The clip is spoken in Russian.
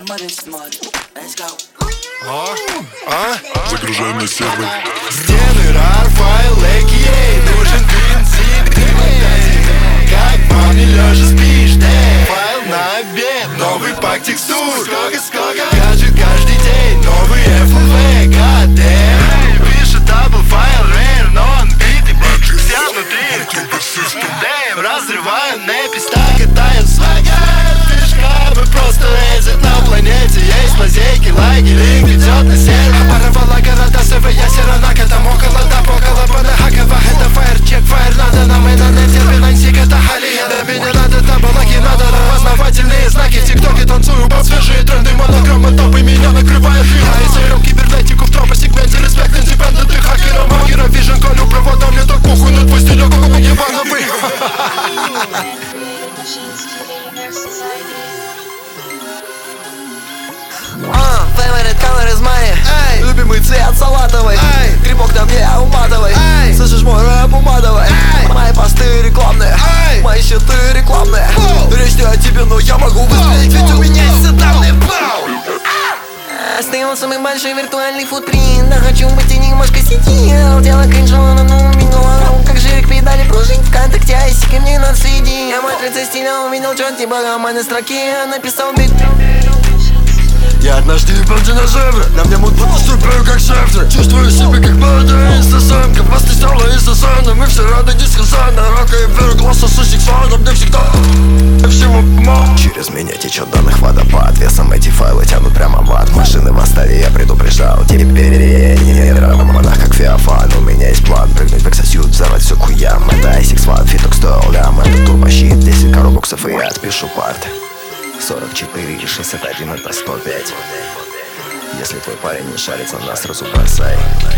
Загружаем на сервер. Стены, RAR, файл, ей нужен бензин. Ты как в ванне лежа спишь, файл на обед, новый пак текстур. Сколько гаджет каждый день, новый FLV, goddamn. Пишет дабл файл, rare, но он битый, вся внутри. Damn, разрываем непись, так катаем свагер. Фишка, мы просто лезет на планете. Есть лазейки, лайки, линк идет на сервер. Оборвала города, я Сиранака, там около около Банахакова. Это фаер-чек, фаер надо нам и на нете. Бинансик, это халия, да мне надо табалаки. Надо распознавательные знаки. В тиктоке танцую под свежие тренды. Монограммы топы меня накрывает вина. И зайрем кибернетику в тропосегменте. Респект индепенденты хакерам. Хакера вижен, колю провода. Мне так похуй на твой стилек, как ебановый. Favorite color is mine. Любимый цвет салатовый. Грибок на мне уматывай. Слышишь мой рэп уматывай. Мои посты рекламные, мои счеты рекламные. Речь не о тебе, но я могу выстрелить, ведь у меня есть все данные. Оставил самый большой виртуальный футпринт. Да хочу быть и немножко сидел. Дело кринжово, но умею. Как жирик педали пружин ВКонтакте, айсики мне надо следить. Я матрица стиля увидел четкий богоманы строки. Написал бит. Я однажды ебал динозавра. На мне мут поступаю как завтра. Чувствую себя как молодая инстасамка. Вас не стала инстасана. Мы все рады дисхазана. Рака и вверх глаза со сексуалом. Мне всегда всего мало. Через меня течет данных водопад. Весом эти файлы тянут прямо в ад. Машины восстали, я предупреждал. Теперь я монах как Феофан. У меня есть план прыгнуть в эксосьют, взорвать все к хуям. Это ISX One, фиток стоил лям. Это турбощит, 10 коробоксов и я отпишу парт. 44 и 61 это 105. Если твой парень не шарит на нас, сразу бросай.